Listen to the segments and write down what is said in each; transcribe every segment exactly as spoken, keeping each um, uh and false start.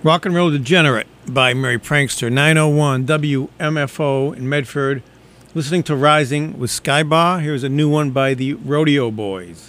Rock and Roll Degenerate by Mary Prankster, nine oh one W M F O in Medford. Listening to Rising with Skybar. Here's a new one by the Rodeo Boys.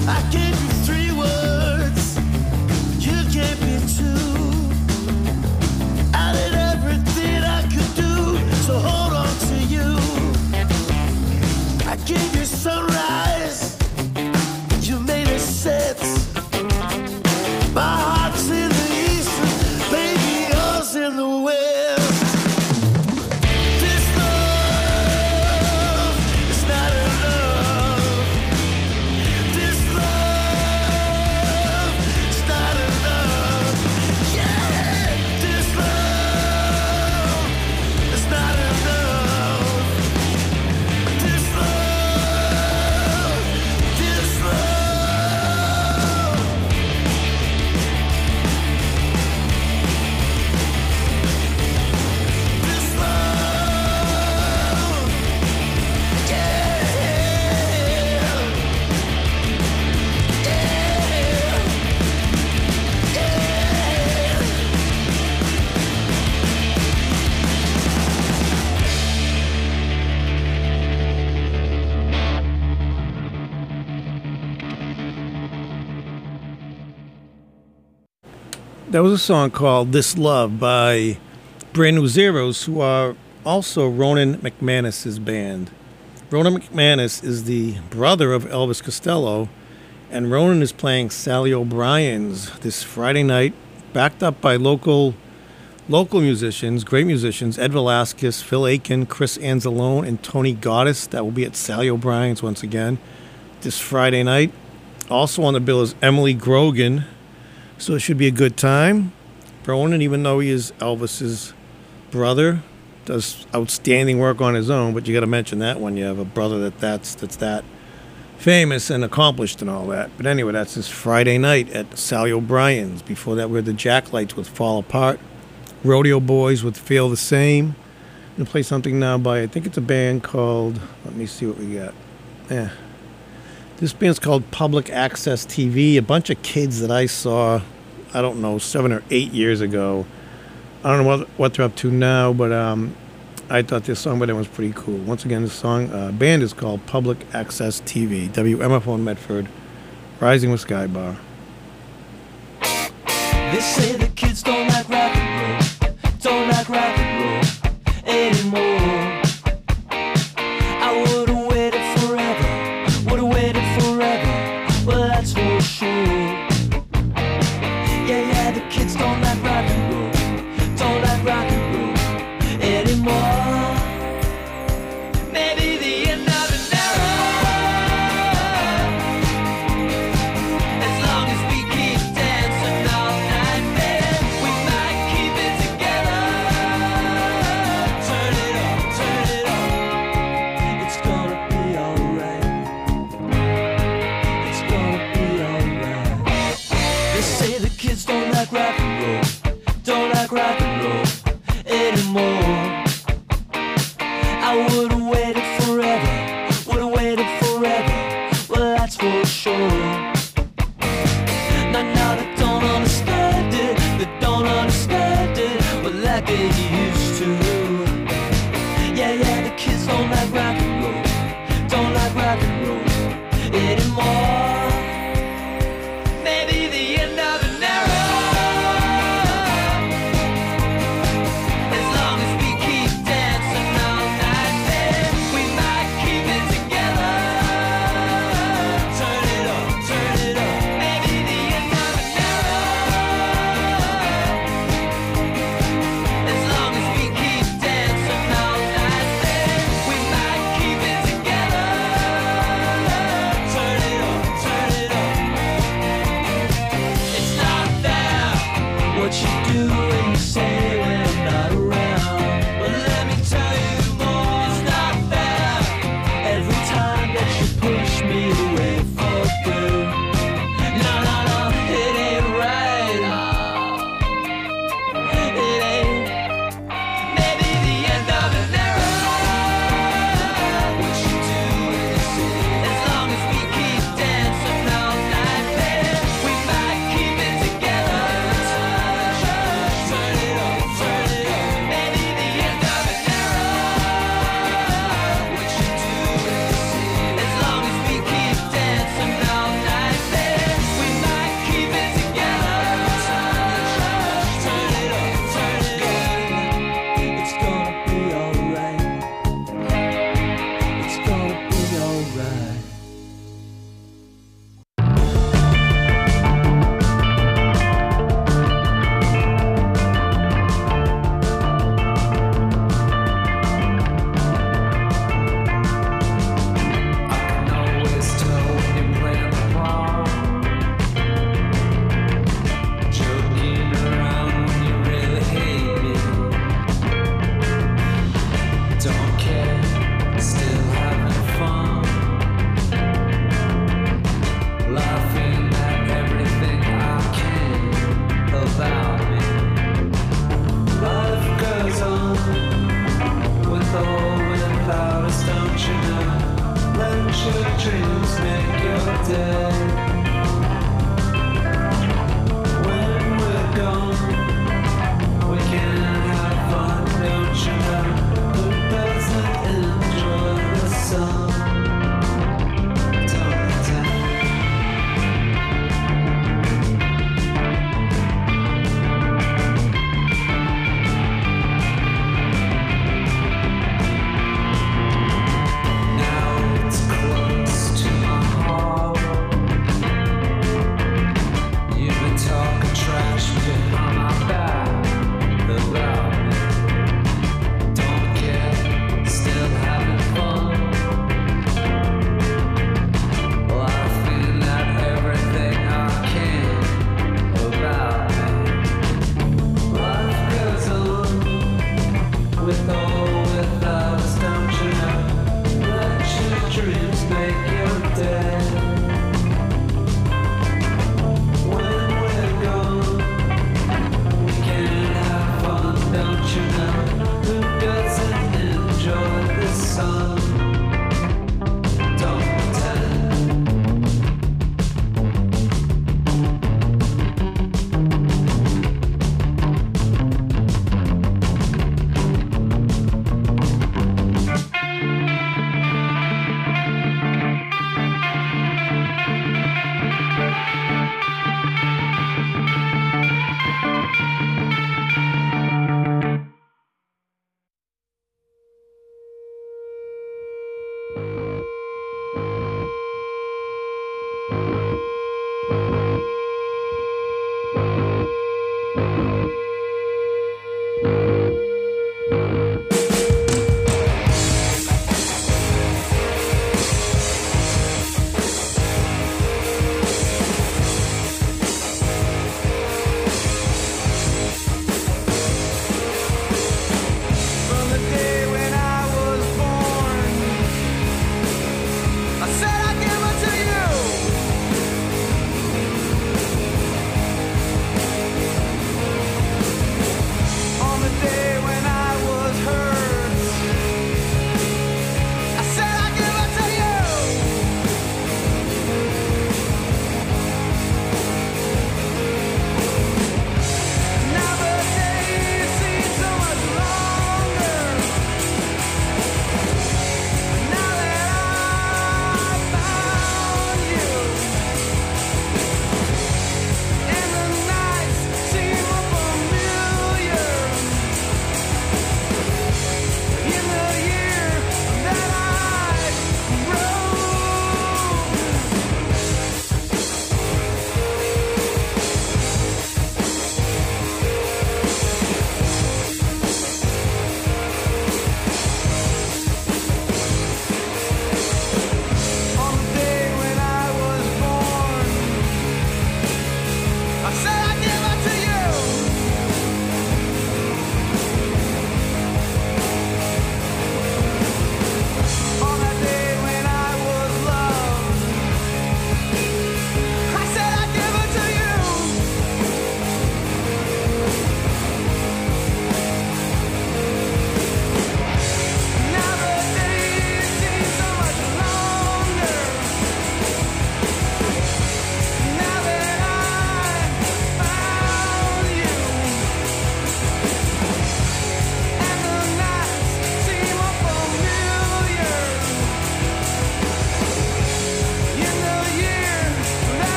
I gave you three words, you gave me two. I did everything I could do, so hold on to you. I gave you sunrise, you made it set. My heart's in the east, baby, yours in the west. This love is not enough. This love is not enough. Yeah, this love is not enough. This love, this love. This love, yeah, That was a song called This Love by Brand New Zeros, who are also Ronan McManus's band. Ronan McManus is the brother of Elvis Costello, and Ronan is playing Sally O'Brien's this Friday night, backed up by local local musicians, great musicians, Ed Velasquez, Phil Aiken, Chris Anzalone, and Tony Goddess. That will be at Sally O'Brien's once again this Friday night. Also on the bill is Emily Grogan, so it should be a good time. Ronan, even though he is Elvis's brother, does outstanding work on his own, but you got to mention that when you have a brother that that's that's that famous and accomplished and all that. But anyway, that's this Friday night at Sally O'Brien's. Before that, we had the Jacklights with Fall Apart, Rodeo Boys with Feel the Same. I'm going to play something now by, I think it's a band called, let me see what we got. Yeah. This band's called Public Access T V. A bunch of kids that I saw, I don't know, seven or eight years ago. I don't know what, what they're up to now, but um, I thought this song by them was pretty cool. Once again, this song, uh, band is called Public Access T V. W M F O in Medford, Rising with Skybar. They say the kids don't like rock and roll, don't like rock and roll anymore. I would've waited forever, would've waited forever, well that's for sure. Yeah, yeah, the kids don't like rock and roll, don't like rock and roll anymore. Maybe the end of an era, as long as we keep dancing all night, babe, we might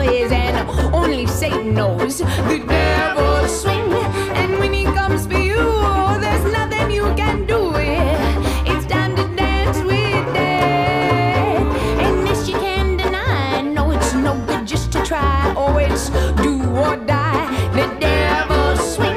is, and only Satan knows. The devil swing, and when he comes for you, there's nothing you can do. It's time to dance with death, and this you can't deny. No, it's no good just to try. Oh, it's do or die. The devil swing.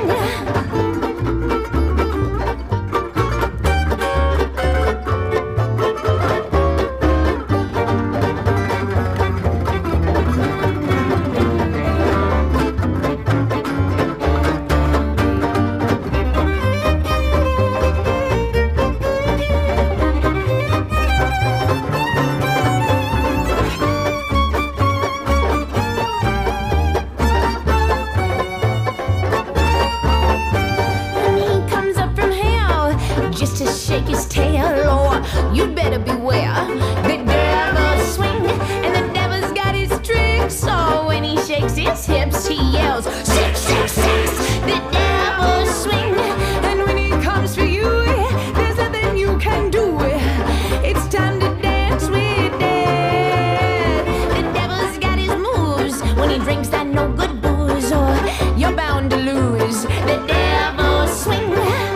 Shake his tail, or you'd better beware. The devil swing, and the devil's got his tricks. So when he shakes his hips, he yells, six, six, six. The devil swing, and when he comes for you, there's nothing you can do. It's time to dance with death. The devil's got his moves when he drinks that no good booze, or you're bound to lose. The devil swing.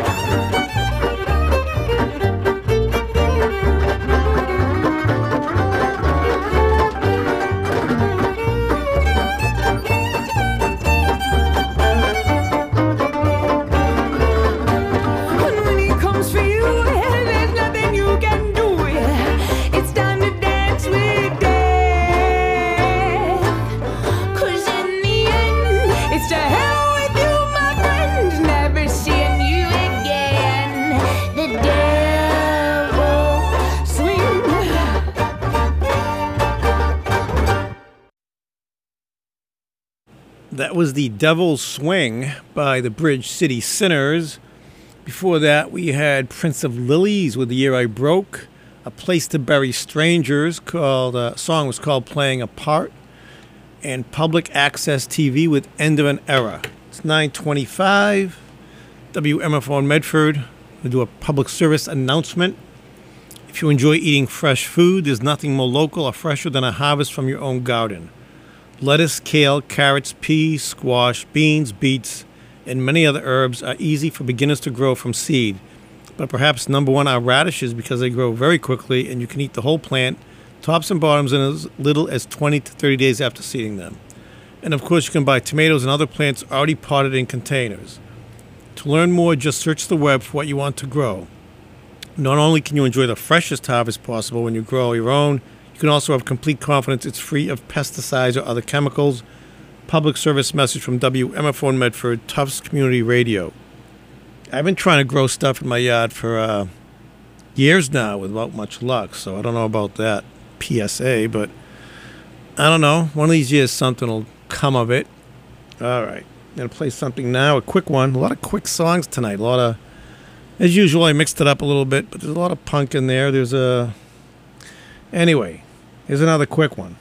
That was The Devil's Swing by the Bridge City Sinners. Before that, we had Prince of Lilies with The Year I Broke. A Place to Bury Strangers, called a song was called Playing a Part. And Public Access T V with End of an Era. It's nine twenty-five. W M F O in Medford. We do a public service announcement. If you enjoy eating fresh food, there's nothing more local or fresher than a harvest from your own garden. Lettuce, kale, carrots, peas, squash, beans, beets, and many other herbs are easy for beginners to grow from seed. But perhaps number one are radishes because they grow very quickly and you can eat the whole plant, tops and bottoms, in as little as twenty to thirty days after seeding them. And of course you can buy tomatoes and other plants already potted in containers. To learn more, just search the web for what you want to grow. Not only can you enjoy the freshest harvest possible when you grow your own, you can also have complete confidence it's free of pesticides or other chemicals. Public service message from W M F O in Medford, Tufts Community Radio. I've been trying to grow stuff in my yard for uh, years now without much luck, so I don't know about that P S A, but I don't know. One of these years something will come of it. All right. I'm going to play something now, a quick one. A lot of quick songs tonight. A lot of, as usual, I mixed it up a little bit, but there's a lot of punk in there. There's a... Anyway, here's another quick one.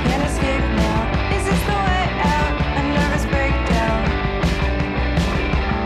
Is this the way out? A nervous breakdown.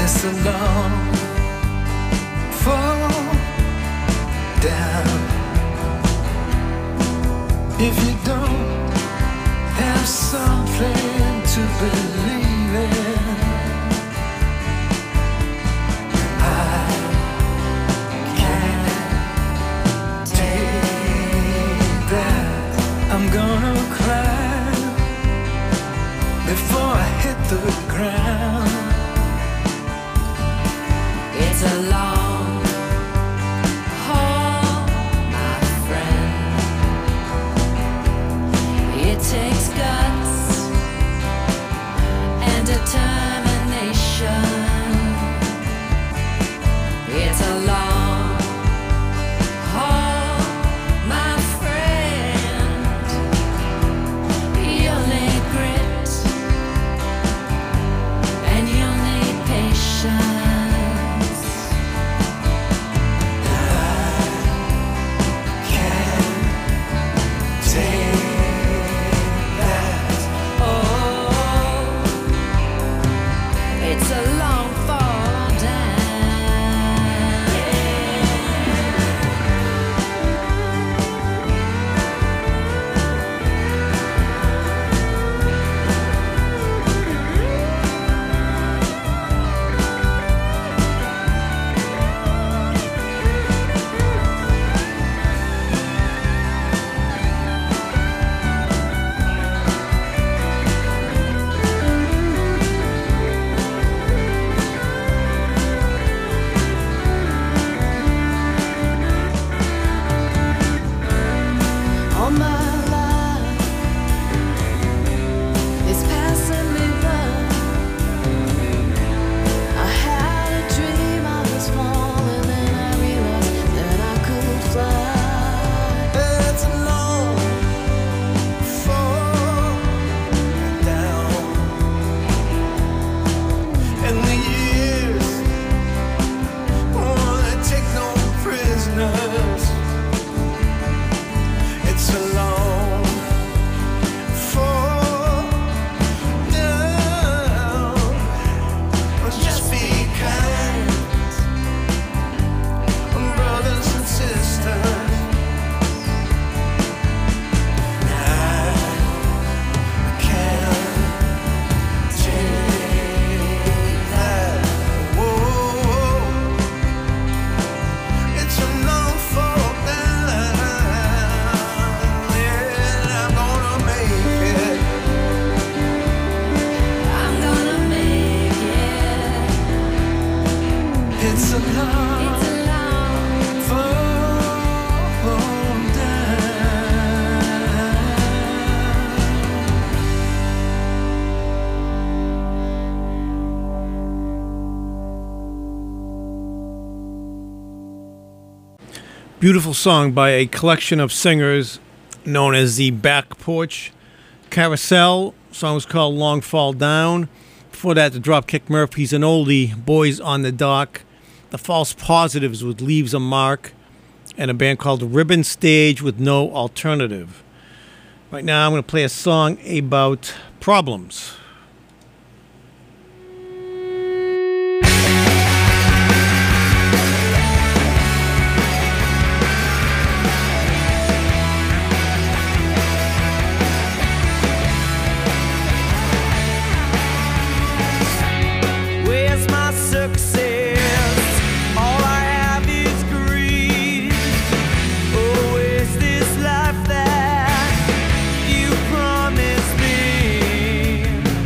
It's a long fall down. If you don't have something to believe in, I can't take that. I'm gonna cry before I hit the ground. It's a long haul, my friend. It takes guts and determination. It's a long haul, my friend. You'll need grit and you'll need patience. Beautiful song by a collection of singers known as the Back Porch Carousel. Song was called Long Fall Down. Before that, the Dropkick Murphys, an oldie, Boys on the Dock. The False Positives with Leaves a Mark. And a band called Ribbon Stage with No Alternative. Right now, I'm going to play a song about problems. Life that you promised me.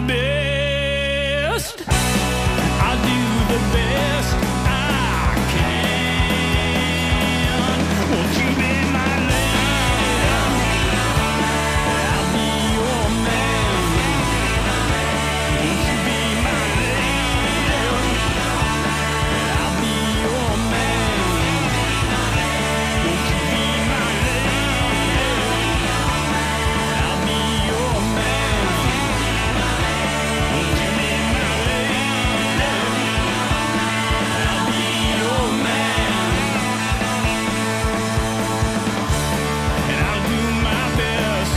best. I'll do the best I can. Won't you be my love? I'll be your man. Won't you be my love? I'll be your man. Won't you be my love? I'll be your man. Won't you be my love? I'll be your man. And I'll do my best.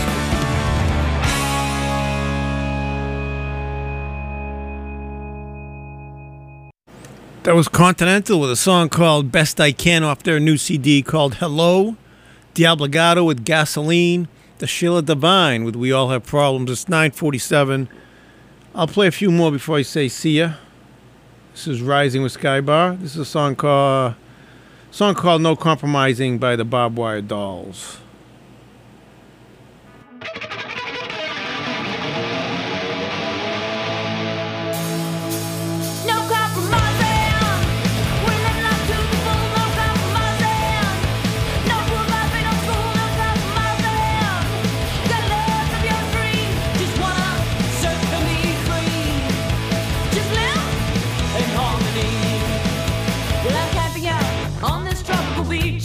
That was Continental with a song called Best I Can off their new C D called Hello. Diablogato with Gasoline. The Sheila Divine with We All Have Problems. It's nine forty-seven. I'll play a few more before I say see ya. This is Rising with Skybar. This is a song called, song called No Compromising by the Barbed Wire Dolls. No compromising. We live life to the full. No compromising. No rule life ain't no school. No compromising. Got love of your dream. Just wanna search and be free. Just live in harmony. Well, I'm camping out on this tropical beach.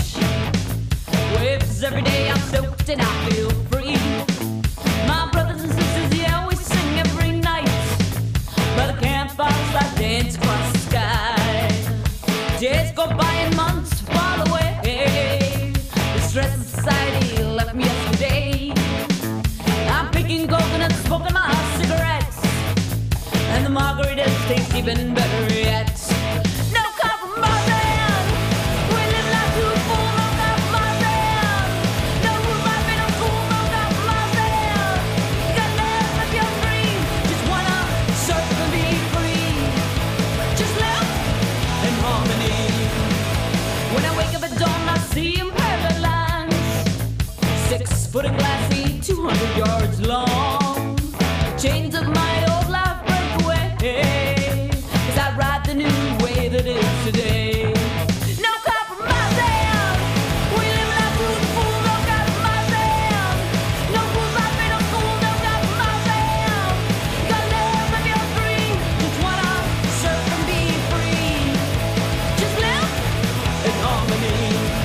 Waves every day. I'm stoked and I feel free. My brothers and sisters, yeah, we sing every night. By the campfires, I dance across the sky. Days go by and months fall away. The stress of society left me yesterday. I'm picking coconuts, smoking my cigarettes, and the margaritas taste even better yet. No compromising. We live life to the full. No compromising. No rule life ain't no school. No compromising. Got love of your dream. Just wanna surf and be free. Just live in harmony. When I wake up at dawn, I see impaired lines. Six foot and glassy, two hundred yards long. Chains of my old life break away. As I ride the new way that is today. No compromising. We live life to the full. No compromising. No rules, life ain't no school. No compromising. Got love of your dream. Just wanna surf and be free. Just live in harmony.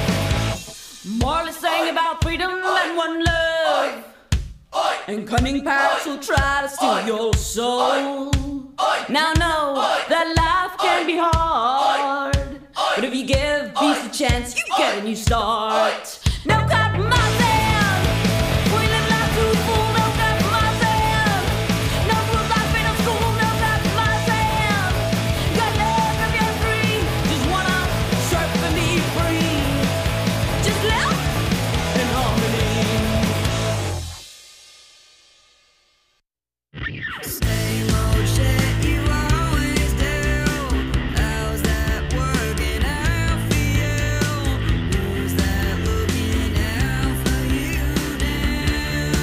Marley sang about freedom and one love. And cunning paths will try to steal your soul. Now know that life can be hard, but if you give peace a chance, you get a new start. No compromising. We live life to the full. No compromising. No rules, life ain't no school. No compromising. Got love of your dream. Just wanna surf and be free. Just live in harmony. Same old shit you always do. How's that working out for you? Who's that looking out for you now?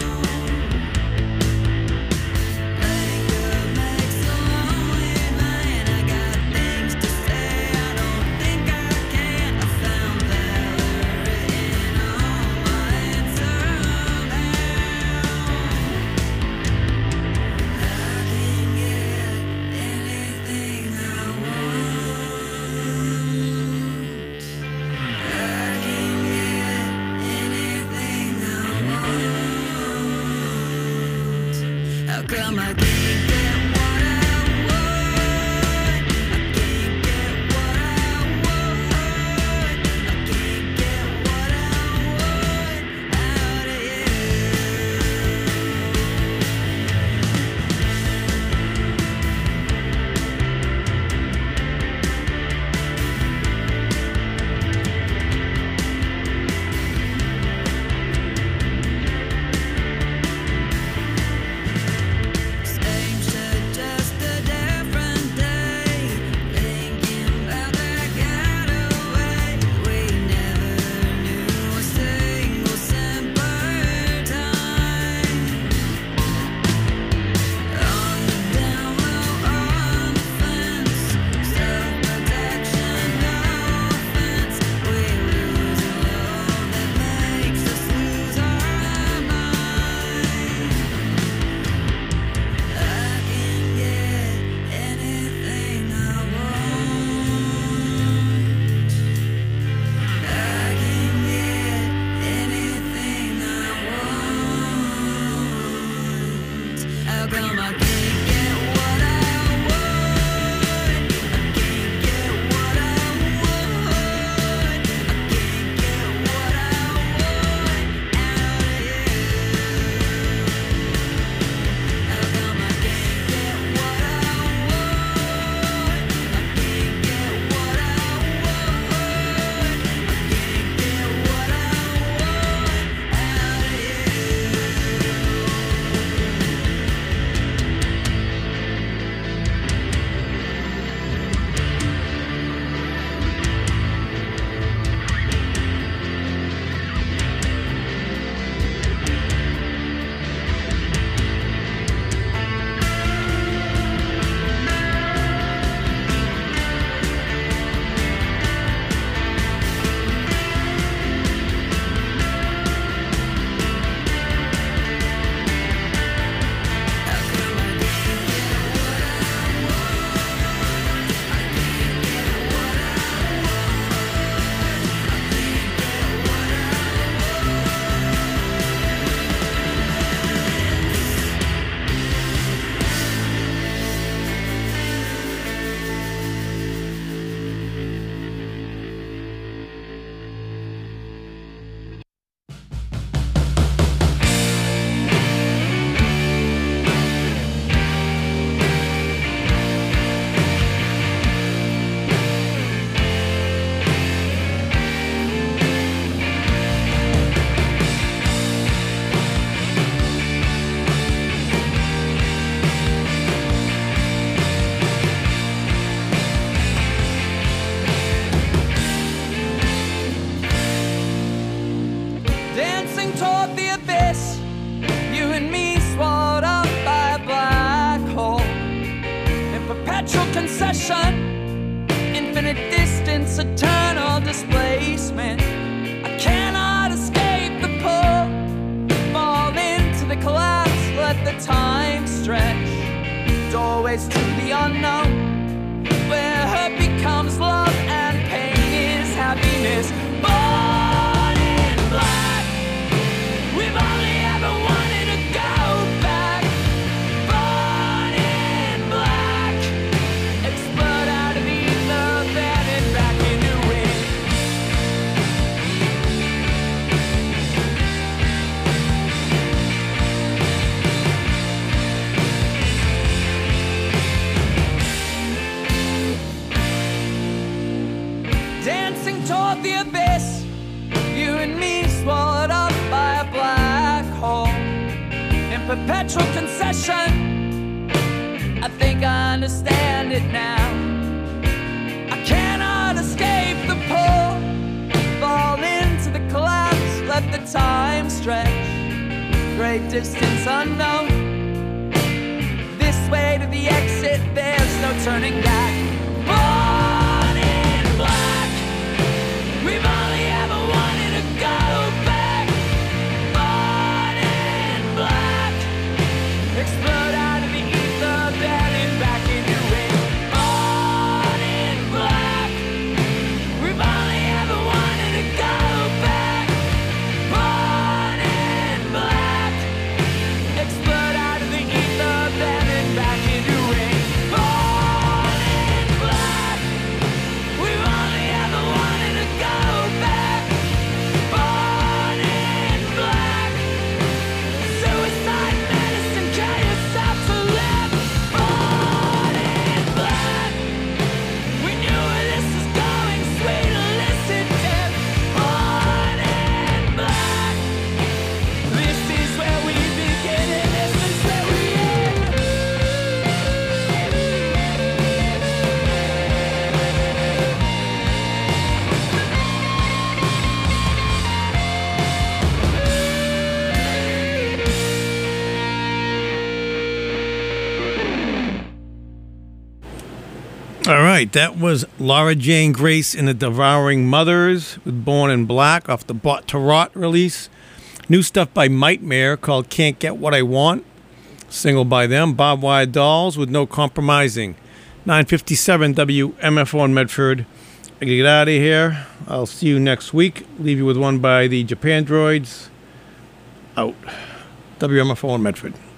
Letting go makes a lonely man. I got things to say, I don't think I can. I found valor in all my answer now. I come, I can't get what I want. I can't get what I want. I can't get what I want out of you. How come I can't get what I want? I can't get what I want. I can't get what I want out of you. Dancing toward the abyss, you and me swallowed up by a black hole. In perpetual concession, infinite distance, eternal displacement. I cannot escape the pull, fall into the collapse, let the time stretch. Doorways to the unknown, where hurt becomes love and pain is happiness. Born in black, we've only ever wanted to go back. Born in black, explode out of the ether, then and back into it. Dancing toward the abyss, you and me swallowed up by a black hole. In perpetual concession, I think I understand it now. I cannot escape the pull, fall into the collapse, let the time stretch. Great distance unknown, this way to the exit, there's no turning back. Born in black, we've only ever wanted to go back. Born in black, explode out of the ether, then and back into it. Born in black, we've only ever wanted to go back. Born in black, explode out of the ether, then and back into it. Born in black, we've only ever wanted to go back. Born in black, suicide medicine, kill yourself to live. Born in black, we knew where this was going, sweet illicit death. Born in black, this is where we begin and this is where we end. All right, that was Laura Jane Grace and the Devouring Mothers with Born in Black off the Bought to Rot release. New stuff by Mightmare called Can't Get What I Want. Single by them. Bob Wire Dolls with No Compromising. nine fifty-seven W M F O in Medford. I gotta get out of here. I'll see you next week. Leave you with one by the Japan Droids. Out. W M F O in Medford.